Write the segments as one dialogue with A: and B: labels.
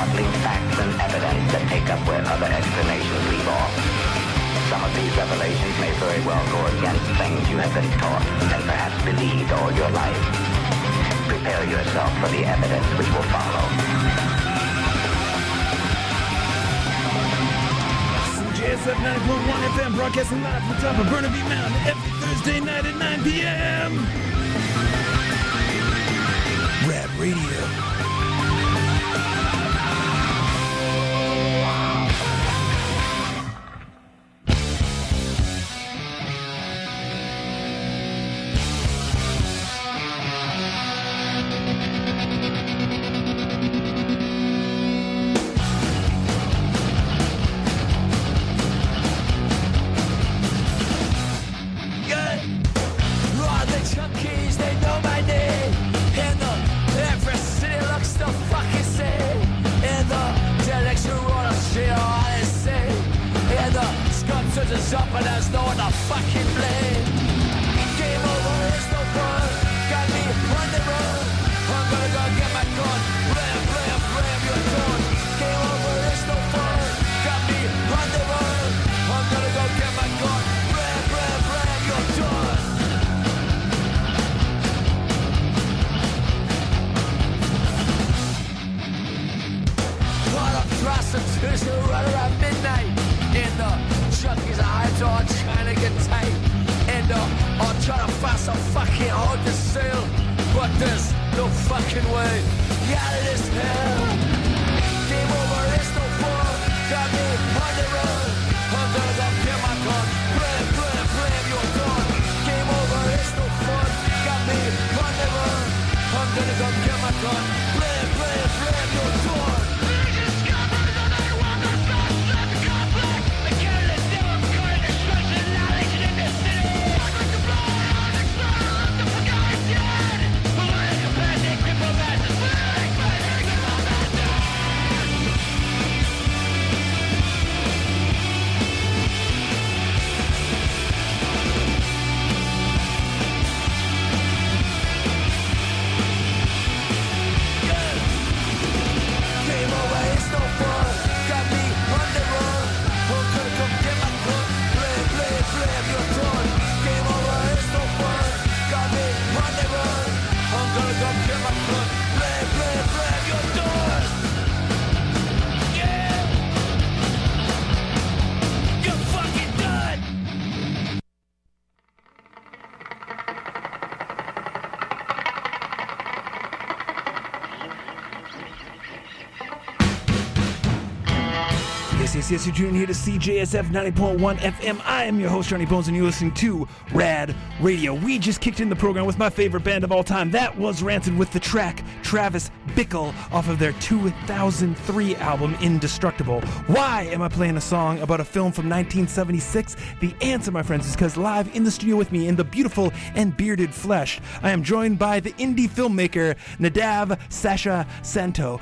A: startling facts and evidence that take up where other explanations leave off. Some of these revelations may very well go against things you have been taught and perhaps believed all your life. Prepare yourself for the evidence which will follow.
B: CJSF 90.1 FM broadcasting live from the top of Burnaby Mountain every Thursday night at 9 p.m. Rad Radio.
C: Up and there's no one to fucking blame. Game over, it's no fun. Got me on the run. I'm gonna go get my gun. Blam, blam, blam, you're done. Game over, it's no fun. Got me on the run. I'm gonna go get my gun. Blam, blam, blam, you're done. Caught up prostitution right around midnight in the junkies eyes are trying to get tight. And I'm trying to find some fucking hard to sell. But there's no fucking way out of this hell. Game over, it's no fun. Got me on the run. I'm gonna go get my gun. Blam, blam, blam, you're done. Game over, it's no fun. Got me on the run. I'm gonna go get my gun. Blam, blam, blam, you're done.
B: Yes, you're tuning here to CJSF 90.1 FM. I am your host, Johnny Bones, and you're listening to Rad Radio. We just kicked in the program with my favorite band of all time. That was Rancid with the track Travis Bickle off of their 2003 album, Indestructible. Why am I playing a song about a film from 1976? The answer, my friends, is because live in the studio with me in the beautiful and bearded flesh, I am joined by the indie filmmaker Nadav Sasha Santo.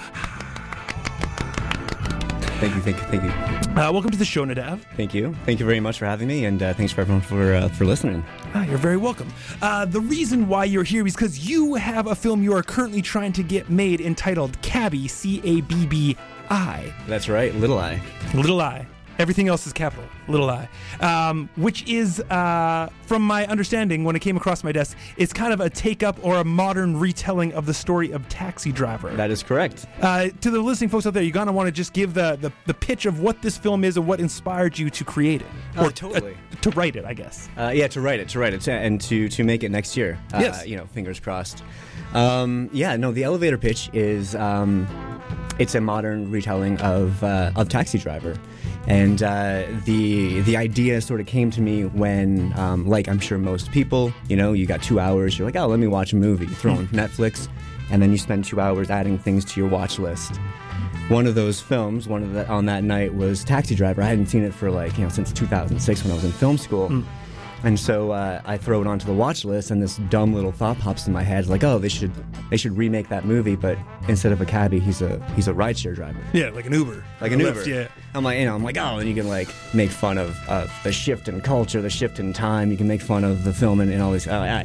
D: Thank you.
B: Welcome to the show, Nadav.
D: Thank you very much for having me, and thanks for everyone for listening.
B: You're very welcome. The reason why you're here is because you have a film you are currently trying to get made entitled Cabby, C-A-B-B-I.
D: That's right, Little I.
B: Little I. Everything else is capital, little I. Which is, from my understanding, when it came across my desk, it's kind of a take-up or a modern retelling of the story of Taxi Driver.
D: That is correct.
B: To the listening folks out there, you're going to want to just give the pitch of what this film is and what inspired you to create it.
D: Or totally.
B: To write it, I guess.
D: To write it, and to make it next year.
B: Yes.
D: Fingers crossed. The elevator pitch is, it's a modern retelling of Taxi Driver. And the idea sort of came to me when, like I'm sure most people, you got 2 hours, you're like, oh, let me watch a movie. You throw on Netflix, and then you spend 2 hours adding things to your watch list. One of those films, on that night, was Taxi Driver. I hadn't seen it for since 2006 when I was in film school. And so I throw it onto the watch list, and this dumb little thought pops in my head, like, oh, they should remake that movie, but instead of a cabbie, he's a rideshare driver.
B: Yeah, like an Uber.
D: Like an Uber.
B: Lyft, yeah.
D: I'm like, oh, and you can make fun of the shift in culture, the shift in time. You can make fun of the film and all this.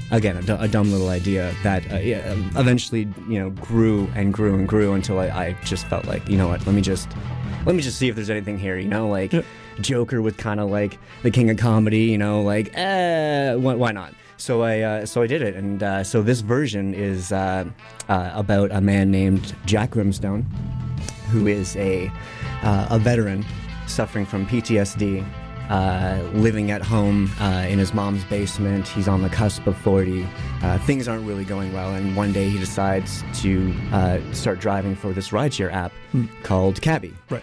D: again, a dumb little idea that eventually, grew and grew and grew until I just felt like, you know what, let me just see if there's anything here, like Joker with kind of like the king of comedy, why not? So I did it, and so this version is about a man named Jack Grimstone, who is a veteran suffering from PTSD, living at home in his mom's basement. He's on the cusp of 40. Things aren't really going well, and one day he decides to start driving for this rideshare app called Cabby.
B: Right.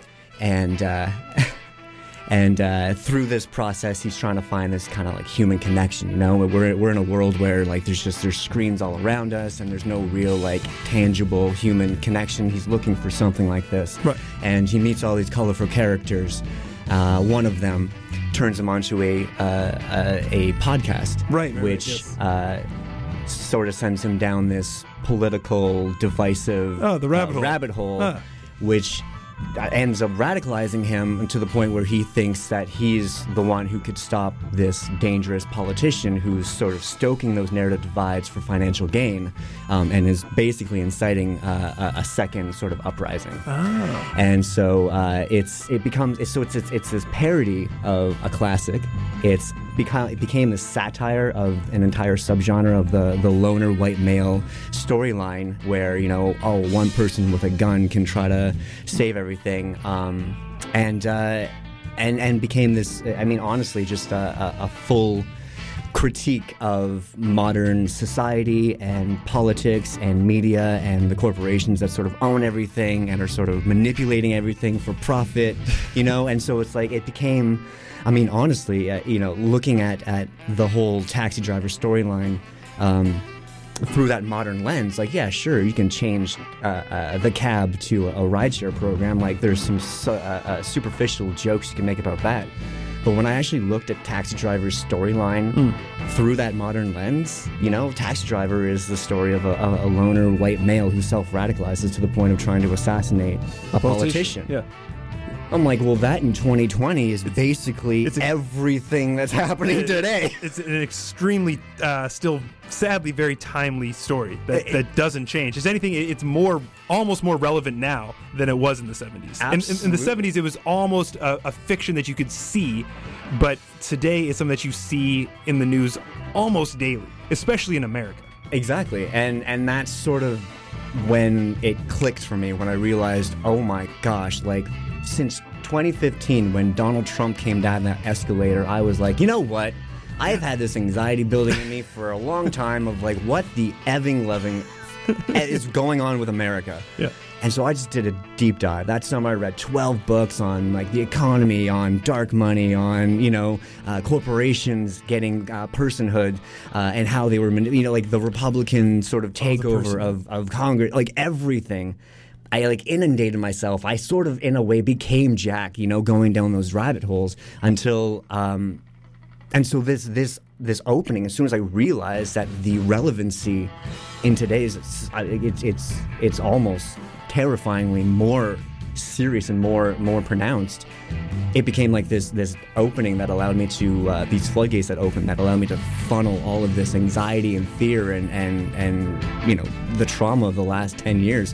D: And through this process, he's trying to find this kind of like human connection. We're in a world where like there's screens all around us, and there's no real like tangible human connection. He's looking for something like this,
B: right.
D: And he meets all these colorful characters. One of them turns him onto a podcast,
B: right,
D: which
B: yes.
D: Sort of sends him down this political, divisive
B: the rabbit hole,
D: which ends up radicalizing him to the point where he thinks that he's the one who could stop this dangerous politician who's sort of stoking those narrative divides for financial gain, and is basically inciting a second sort of uprising.
B: Oh.
D: And so it's this parody of a classic. It became the satire of an entire subgenre of the loner white male storyline, where one person with a gun can try to save everything, and became this. I mean, honestly, just a full critique of modern society and politics and media and the corporations that sort of own everything and are sort of manipulating everything for profit, and so it's like it became, I mean, honestly, looking at the whole Taxi Driver storyline through that modern lens, like, yeah, sure, you can change the cab to a rideshare program. Like, there's some superficial jokes you can make about that. But when I actually looked at Taxi Driver's storyline through that modern lens, Taxi Driver is the story of a loner white male who self-radicalizes to the point of trying to assassinate a politician.
B: Yeah.
D: I'm like, well, that in 2020 is basically everything that's happening today.
B: It's an extremely, still sadly, very timely story that doesn't change. If anything, it's almost more relevant now than it was in the 70s. In the 70s, it was almost a fiction that you could see, but today it's something that you see in the news almost daily, especially in America.
D: Exactly, and that's sort of when it clicked for me, when I realized, oh my gosh, like, since 2015, when Donald Trump came down that escalator, I was like, you know what? I've had this anxiety building in me for a long time of like, what the loving is going on with America? Yeah. And so I just did a deep dive. That summer I read 12 books on like the economy, on dark money, on corporations getting personhood, and how they were like the Republican sort of takeover of Congress, like everything. I like inundated myself. I sort of, in a way, became Jack, going down those rabbit holes until, and so this opening, as soon as I realized that the relevancy in today's, it's almost terrifyingly more serious and more pronounced. It became like this opening that allowed me to these floodgates that opened that allowed me to funnel all of this anxiety and fear and the trauma of the last 10 years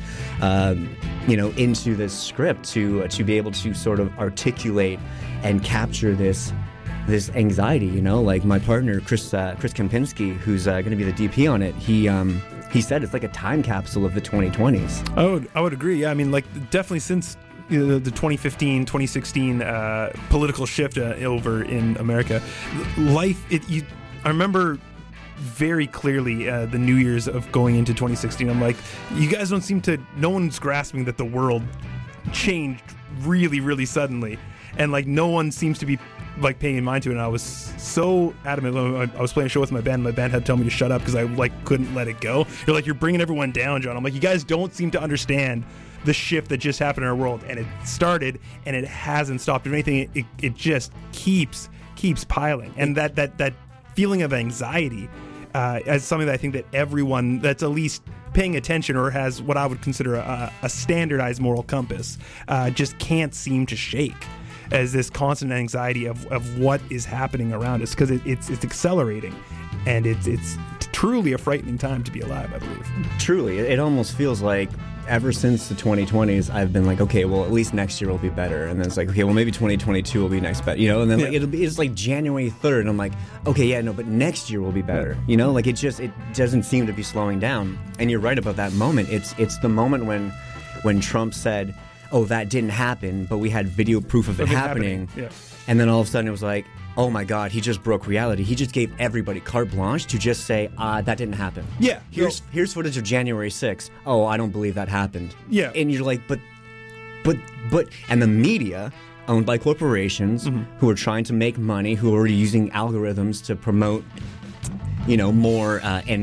D: into this script to be able to sort of articulate and capture this anxiety. Like my partner Chris Kempinski, who's going to be the DP on it, he said it's like a time capsule of the 2020s.
B: I would agree. Yeah, I mean, like, definitely since the 2015, 2016 political shift over in America, I remember very clearly the New Year's of going into 2016. I'm like, you guys don't seem to, no one's grasping that the world changed really, really suddenly. And like, no one seems to be like paying mind to it, and I was so adamant. I was playing a show with my band, and my band had to tell me to shut up because I like couldn't let it go. You're like, you're bringing everyone down, John. I'm like, you guys don't seem to understand the shift that just happened in our world, and it started and it hasn't stopped. If anything, it just keeps piling, and that feeling of anxiety as something that I think that everyone that's at least paying attention or has what I would consider a standardized moral compass just can't seem to shake, as this constant anxiety of what is happening around us, because it's accelerating, and it's truly a frightening time to be alive, I believe.
D: Truly, it almost feels like ever since the 2020s, I've been like, okay, well, at least next year will be better. And then it's like, okay, well, maybe 2022 will be next better, you know? And then like, it's like January 3rd, and I'm like, okay, yeah, no, but next year will be better, you know? Like, it doesn't seem to be slowing down. And you're right about that moment. It's the moment when Trump said, oh, that didn't happen, but we had video proof of it happening.
B: Yeah.
D: And then all of a sudden it was like, oh my God, he just broke reality. He just gave everybody carte blanche to just say, that didn't happen.
B: Yeah.
D: Here's footage of January 6th. Oh, I don't believe that happened.
B: Yeah.
D: And you're like, but, and the media, owned by corporations who are trying to make money, who are using algorithms to promote, you know, more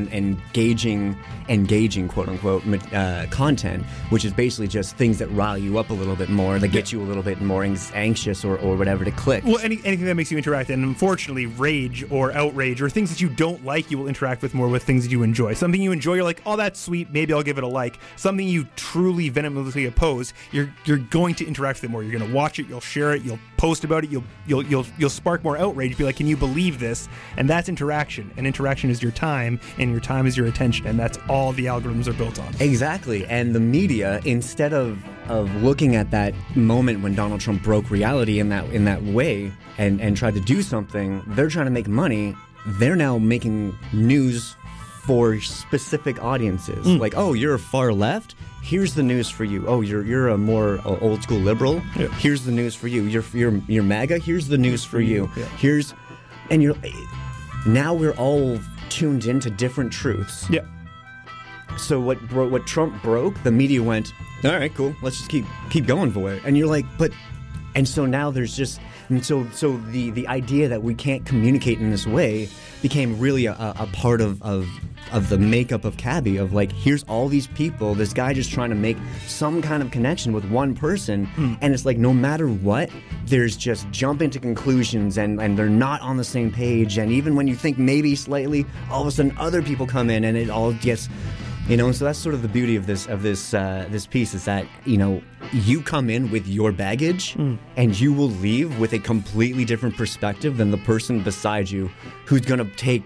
D: engaging quote unquote content, which is basically just things that rile you up a little bit more, that get you a little bit more anxious or whatever to click.
B: Well, anything that makes you interact, and unfortunately, rage or outrage or things that you don't like, you will interact with more with things that you enjoy. Something you enjoy, you're like, oh, that's sweet, maybe I'll give it a like. Something you truly vehemently oppose, you're going to interact with it more. You're going to watch it, you'll share it, you'll post about it, you'll spark more outrage. Be like, can you believe this? And that's interaction. And interaction is your time, and your time is your attention, and that's all the algorithms are built on.
D: Exactly. And the media, instead of looking at that moment when Donald Trump broke reality in that way and tried to do something, they're trying to make money. They're now making news for specific audiences. Like, oh, you're far left? Here's the news for you. Oh, you're a more old school liberal? Yeah. Here's the news for you. You're MAGA? Here's the news for you. Yeah. Now we're all tuned into different truths.
B: Yeah.
D: So what Trump broke, the media went, all right, cool, let's just keep going for it. And you're like, but, and so now there's just, and so the idea that we can't communicate in this way became really a part of the makeup of Cabby, of like, here's all these people, this guy just trying to make some kind of connection with one person, and it's like, no matter what, there's just jump into conclusions, and they're not on the same page, and even when you think maybe slightly, all of a sudden other people come in, and it all gets, you know. And so that's sort of the beauty of this piece, is that, you know, you come in with your baggage, and you will leave with a completely different perspective than the person beside you, who's gonna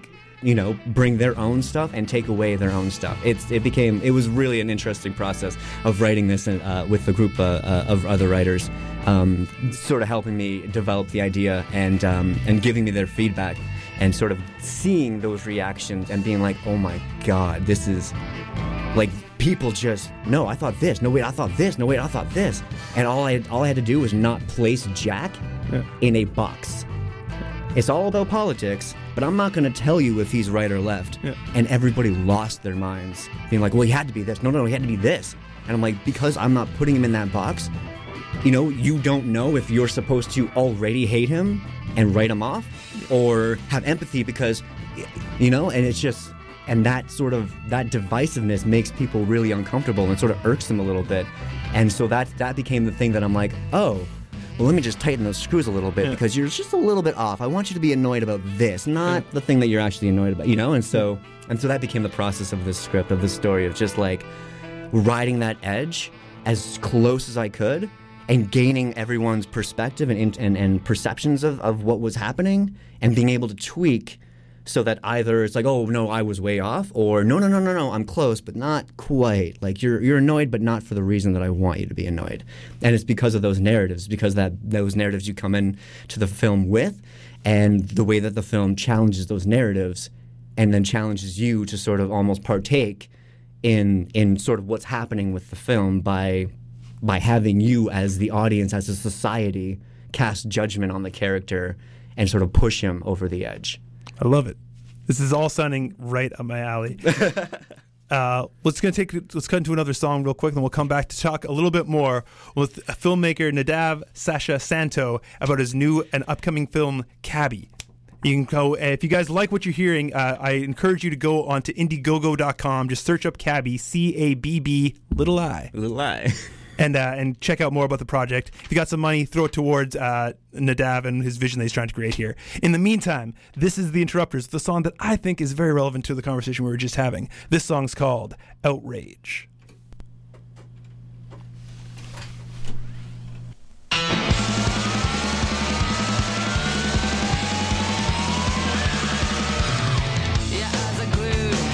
D: bring their own stuff and take away their own stuff. It was really an interesting process of writing this with the group of other writers, sort of helping me develop the idea and giving me their feedback, and sort of seeing those reactions and being like, oh my God, this is like, people just, no, I thought this, no wait, I thought this, no wait, I thought this, and all I had to do was not place Jack in a box. It's all about politics, but I'm not going to tell you if he's right or left. Yeah. And everybody lost their minds, being like, well, he had to be this. No, he had to be this. And I'm like, because I'm not putting him in that box, you know, you don't know if you're supposed to already hate him and write him off, or have empathy because, you know, and it's just, and that sort of, that divisiveness makes people really uncomfortable and sort of irks them a little bit. And so that became the thing that I'm like, oh, well, let me just tighten those screws a little bit, because you're just a little bit off. I want you to be annoyed about this, not the thing that you're actually annoyed about, you know? And so that became the process of this script, of this story, of just like riding that edge as close as I could, and gaining everyone's perspective and perceptions of what was happening, and being able to tweak so that either it's like, oh, no, I was way off, or no, I'm close, but not quite. Like, you're annoyed, but not for the reason that I want you to be annoyed. And it's because of those narratives, because those narratives you come in to the film with, and the way that the film challenges those narratives, and then challenges you to sort of almost partake in sort of what's happening with the film by having you as the audience, as a society, cast judgment on the character and sort of push him over the edge.
B: I love it. This is all sounding right up my alley. Let's cut into another song real quick, and we'll come back to talk a little bit more with filmmaker Nadav Sasha Santo about his new and upcoming film, Cabby. You can go, if you guys like what you're hearing, I encourage you to go onto Indiegogo.com, just search up Cabby, C-A-B-B, little I.
D: Little I.
B: And check out more about the project. If you got some money, throw it towards Nadav and his vision that he's trying to create here. In the meantime, this is The Interrupters, the song that I think is very relevant to the conversation we were just having. This song's called Outrage.
C: Your eyes are glued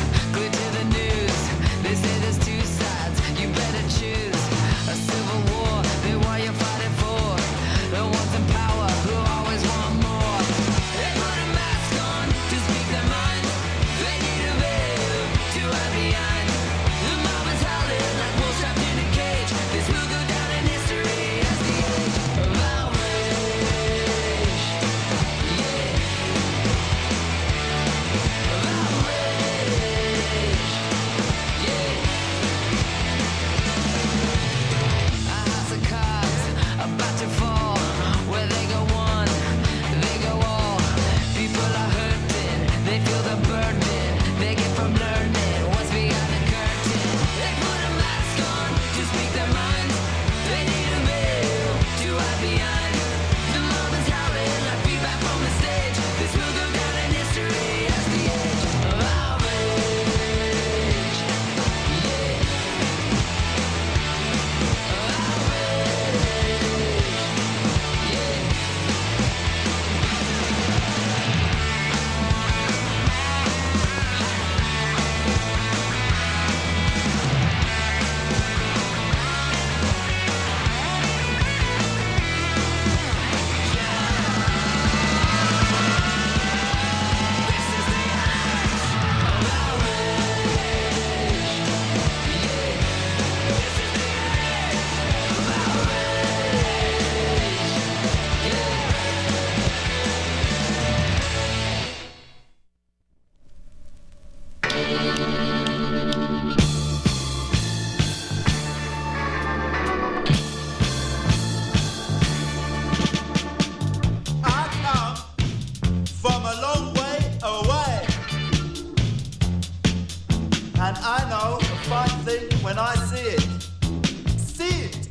E: And I know a fine thing when I see it. See it!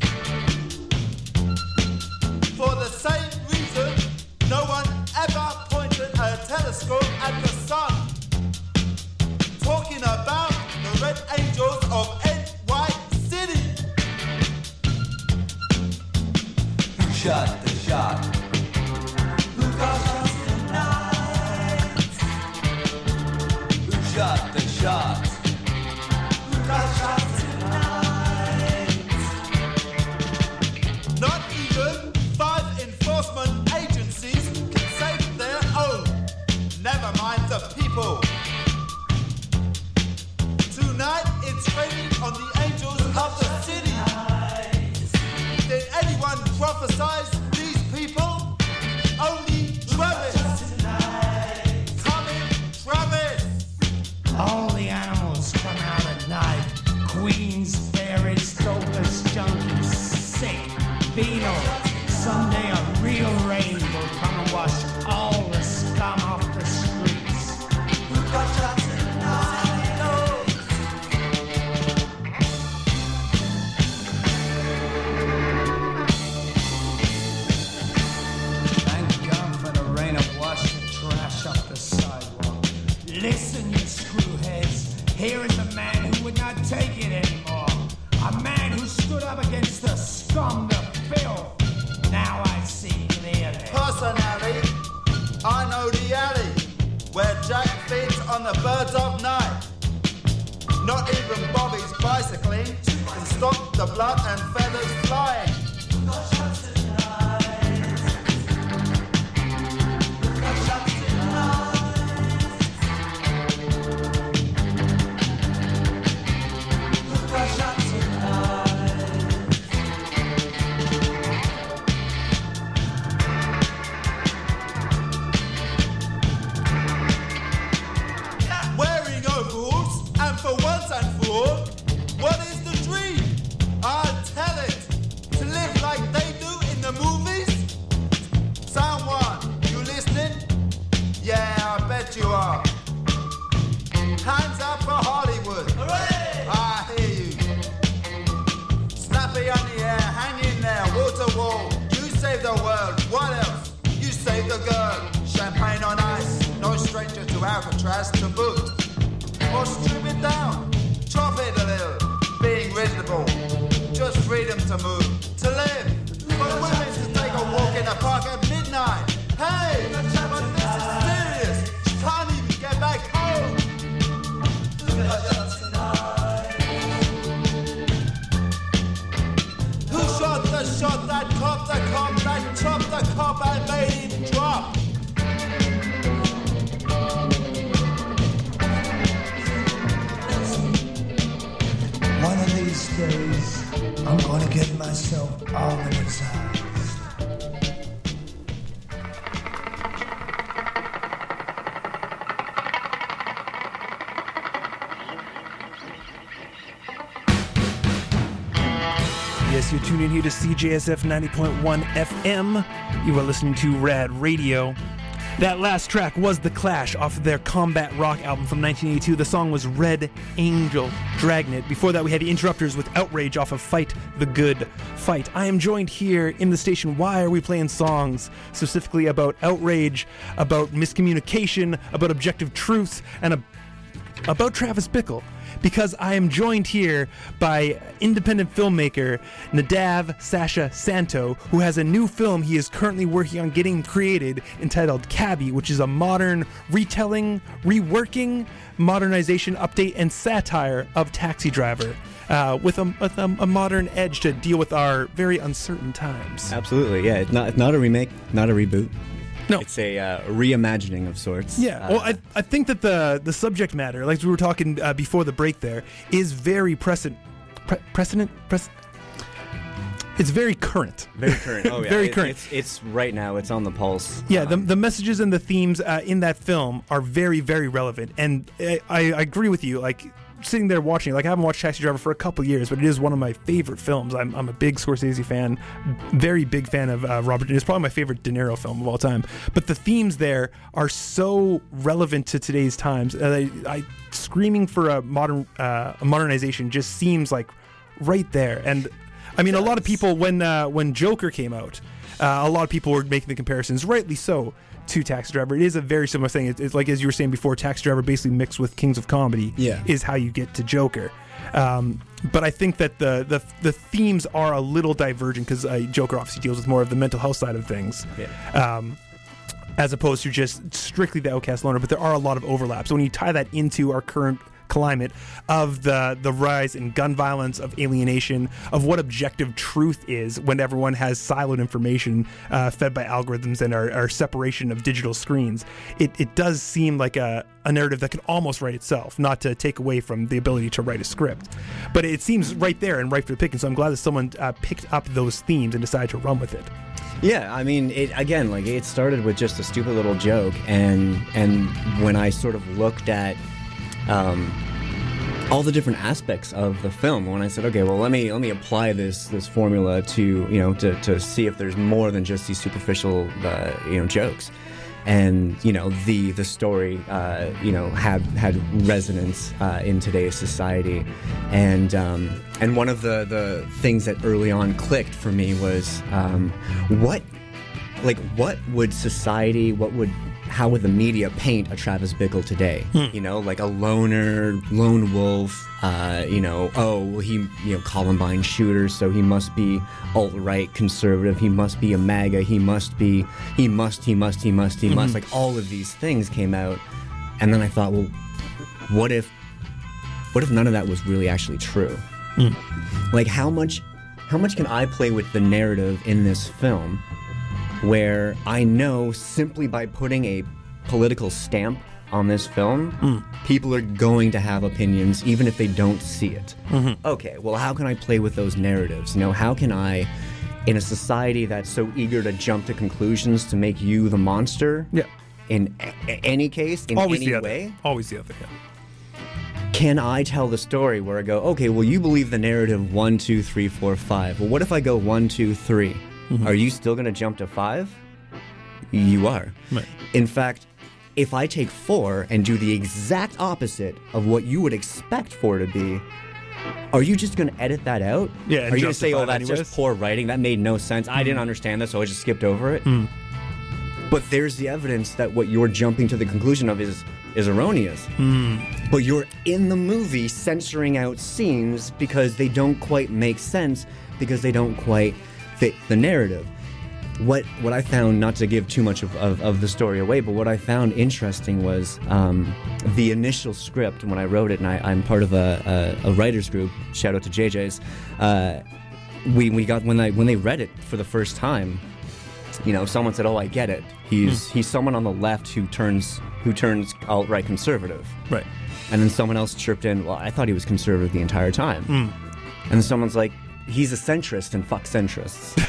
E: For the same reason, no one ever pointed a telescope at the sun. Talking about the Red Angels of NY City. Who shot the shot? Who got us tonight? Who shot the shot? Not even 5 enforcement agencies can save their own. Never mind the people. Tonight it's raining on the angels of the city. Did anyone prophesize these people? Only Travis. Coming, Travis.
F: All the animals come out at night. Queens, fairies, dopers, junkies, sick, beetle. Someday a real rain will come and wash all the scum off the streets. Thank God for the rain to wash the trash off the sidewalk. Listen, you screwheads. Here is a man who would not take it anymore. A man who stood up against the scum, the filth. Now I see clearly.
E: Personally, I know the alley where Jack feeds on the birds of night. Not even Bobby's bicycling can stop the blood and feathers flying. Wearing overalls, and for once and for all, what is the dream? I'll tell it. To live like they do in the movies? Someone, you listening? Yeah, I bet you are. Hands up for Hollywood. Hooray! I hear you. Snappy on the air, hang in there, water wall. You save the world, what else? You save the girl. Champagne on ice, no stranger to Alcatraz to boot. Or strip it down, chop it a little. Being reasonable, just freedom to move, to live. For women to take a walk in the park at midnight. Hey, but this is serious. She can't even get back home. Who shot the shot that cop the cop that chopped the cop and made him drop?
F: One of these days, I'm gonna get myself organized.
B: Yes, you're tuning in here to CJSF 90.1 FM. You are listening to Rad Radio. That last track was The Clash off of their Combat Rock album from 1982. The song was Red Angel Dragnet. Before that, we had the Interrupters with Outrage off of Fight the Good Fight. I am joined here in the station. Why are we playing songs specifically about outrage, about miscommunication, about objective truth, and about Travis Bickle? Because I am joined here by independent filmmaker Nadav Sasha Santo, who has a new film he is currently working on getting created entitled Cabby, which is a modern retelling, reworking, modernization, update, and satire of Taxi Driver, with a modern edge to deal with our very uncertain times.
D: Absolutely, yeah. It's not a remake, not a reboot.
B: No.
D: It's a reimagining of sorts.
B: Yeah, well, I think that the subject matter, like we were talking before the break there, is very precedent. It's very current.
D: Very current. Oh, yeah.
B: Very current.
D: It's right now. It's on the pulse.
B: Yeah, the messages and the themes in that film are very, very relevant. And I agree with you. Like, sitting there watching, like, I haven't watched Taxi Driver for a couple years, but it is one of my favorite films. I'm a big Scorsese fan, very big fan of Robert. It's probably my favorite De Niro film of all time. But the themes there are so relevant to today's times. Screaming for a modernization just seems like right there. And I mean, a lot of people, when Joker came out, a lot of people were making the comparisons, rightly so, to Taxi Driver. It is a very similar thing. It's like, as you were saying before, Taxi Driver basically mixed with Kings of Comedy is how you get to Joker. But I think that the themes are a little divergent because Joker obviously deals with more of the mental health side of things. As opposed to just strictly the outcast loner, but there are a lot of overlaps. So when you tie that into our current climate of the rise in gun violence, of alienation, of what objective truth is when everyone has siloed information fed by algorithms and our separation of digital screens, it does seem like a narrative that could almost write itself, not to take away from the ability to write a script. But it seems right there and right for the picking, so I'm glad that someone picked up those themes and decided to run with it.
D: Yeah, I mean, it started with just a stupid little joke, and when I sort of looked at all the different aspects of the film, when I said, okay, well, let me apply this formula to to see if there's more than just these superficial jokes, and the story had resonance in today's society, and one of the things that early on clicked for me was what would society, how would the media paint a Travis Bickle today? Like a lone wolf, he Columbine shooter, so he must be alt-right conservative, he must be a MAGA, he must, like all of these things came out, and then I thought, well, what if none of that was really actually true? Like how much can I play with the narrative in this film, where I know simply by putting a political stamp on this film, people are going to have opinions even if they don't see it. Okay, well, how can I play with those narratives? How can I, in a society that's so eager to jump to conclusions to make you the monster, in any case, in
B: always
D: any
B: the
D: way?
B: Other. Always the other,
D: Can I tell the story where I go, okay, well, you believe the narrative 1, 2, 3, 4, 5. Well, what if I go 1, 2, 3? Are you still going to jump to 5? You are.
B: Right.
D: In fact, if I take 4 and do the exact opposite of what you would expect 4 to be, are you just going to edit that out?
B: Yeah.
D: Are you going to say, oh, that's just poor writing? That made no sense. I didn't understand that, so I just skipped over it. But there's the evidence that what you're jumping to the conclusion of is erroneous. But you're in the movie censoring out scenes because they don't quite make sense, because they don't quite fit the narrative. What I found, not to give too much of the story away, but what I found interesting was the initial script when I wrote it, and I'm part of a writers group. Shout out to JJ's. We got when they read it for the first time. Someone said, "Oh, I get it. He's someone on the left who turns alt-right conservative." Right. And then someone else chirped in, "Well, I thought he was conservative the entire time." And then someone's like, "He's a centrist and fuck centrists."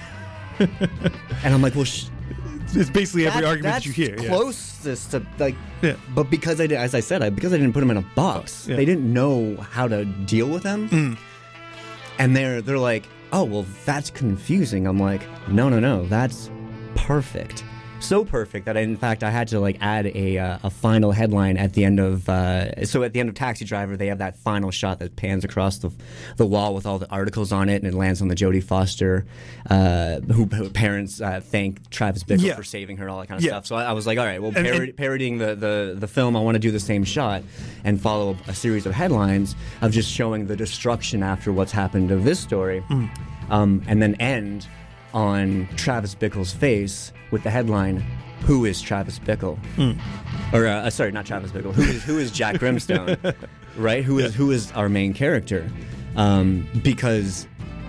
D: And I'm like, well,
B: it's basically every argument that you hear.
D: Closest to but because I did, as I said, because I didn't put them in a box, they didn't know how to deal with them, and they're like, oh, well, that's confusing. I'm like, no, that's perfect. So perfect that in fact I had to add a final headline at the end of so at the end of Taxi Driver they have that final shot that pans across the wall with all the articles on it, and it lands on the Jodie Foster who parents thank Travis Bickle for saving her and all that kind of stuff. So I was like, all right, well, parodying the film, I want to do the same shot and follow a series of headlines of just showing the destruction after what's happened of this story, and then end on Travis Bickle's face with the headline, "Who is Travis Bickle?" Or sorry, not Travis Bickle. Who is Jack Grimstone? Right? Who is our main character? Because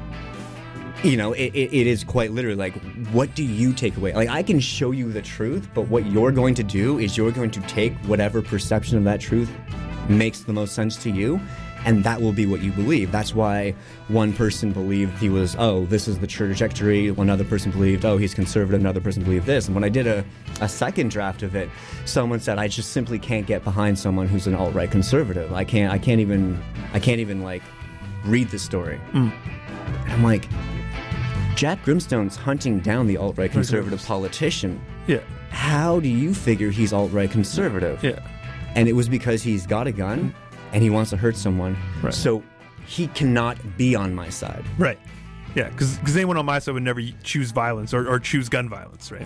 D: it is quite literally like, what do you take away? Like, I can show you the truth, but what you're going to do is you're going to take whatever perception of that truth makes the most sense to you, and that will be what you believe. That's why one person believed he was, oh, this is the trajectory. Another person believed, oh, he's conservative. Another person believed this. And when I did a second draft of it, someone said, I just simply can't get behind someone who's an alt-right conservative. I can't even like read the story. And I'm like, Jack Grimstone's hunting down the alt-right conservative politician.
B: Yeah.
D: How do you figure he's alt-right conservative?
B: Yeah.
D: And it was because he's got a gun and he wants to hurt someone.
B: Right.
D: So he cannot be on my side.
B: Right. Yeah, because anyone on my side would never choose violence or choose gun violence, right?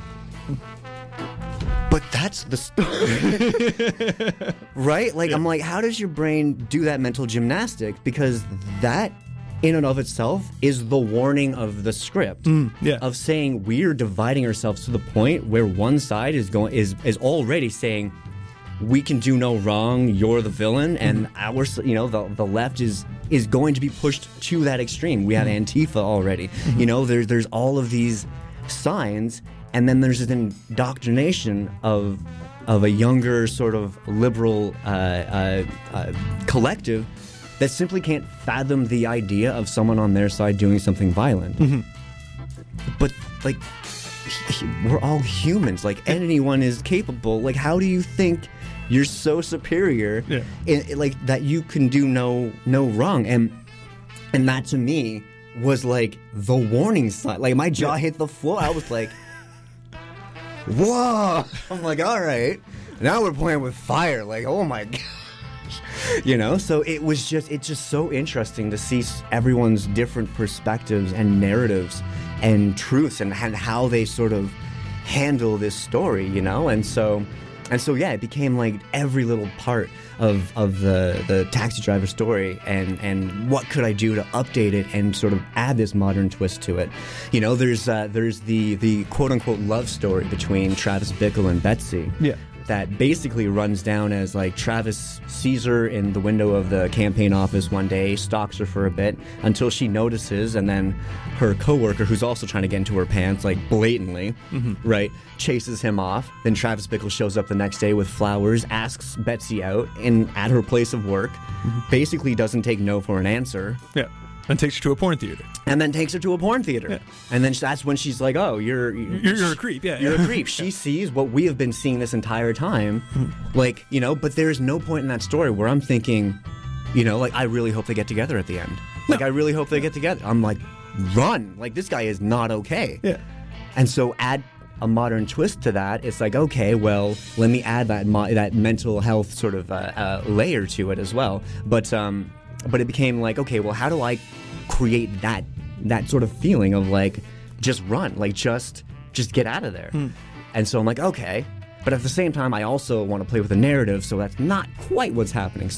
D: But that's the story. Right? Like, I'm like, how does your brain do that mental gymnastics? Because that, in and of itself, is the warning of the script.
B: Yeah.
D: Of saying we're dividing ourselves to the point where one side is already saying, we can do no wrong, you're the villain, and our, the left is going to be pushed to that extreme. We have Antifa already. There's all of these signs, and then there's an indoctrination of a younger sort of liberal collective that simply can't fathom the idea of someone on their side doing something violent. But like, we're all humans. Like, anyone is capable. Like, how do you think you're so superior, like that you can do no wrong? And that to me was like the warning sign. Like, my jaw hit the floor. I was like, whoa. I'm like, all right, now we're playing with fire. Like, oh my gosh. So it's just so interesting to see everyone's different perspectives and narratives and truths and how they sort of handle this story, And so, yeah, it became like every little part of the Taxi Driver story, and what could I do to update it and sort of add this modern twist to it. There's the quote-unquote love story between Travis Bickle and Betsy.
B: Yeah.
D: That basically runs down as like Travis sees her in the window of the campaign office one day, stalks her for a bit until she notices, and then her coworker, who's also trying to get into her pants, like blatantly, right, chases him off. Then Travis Bickle shows up the next day with flowers, asks Betsy out at her place of work, basically doesn't take no for an answer.
B: Yeah. And takes her to a porn theater.
D: And then takes her to a porn theater. Yeah. And then that's when she's like, oh, you're
B: a creep. Yeah.
D: You're a creep. She sees what we have been seeing this entire time. Like, but there's no point in that story where I'm thinking, like, I really hope they get together at the end. Like, I really hope they get together. I'm like, run. Like, this guy is not okay.
B: Yeah.
D: And so add a modern twist to that. It's like, okay, well, let me add that mental health sort of layer to it as well. But it became like, okay, well, how do I create that sort of feeling of like, just run, like just get out of there. And so I'm like, okay, but at the same time, I also want to play with the narrative, so that's not quite what's happening.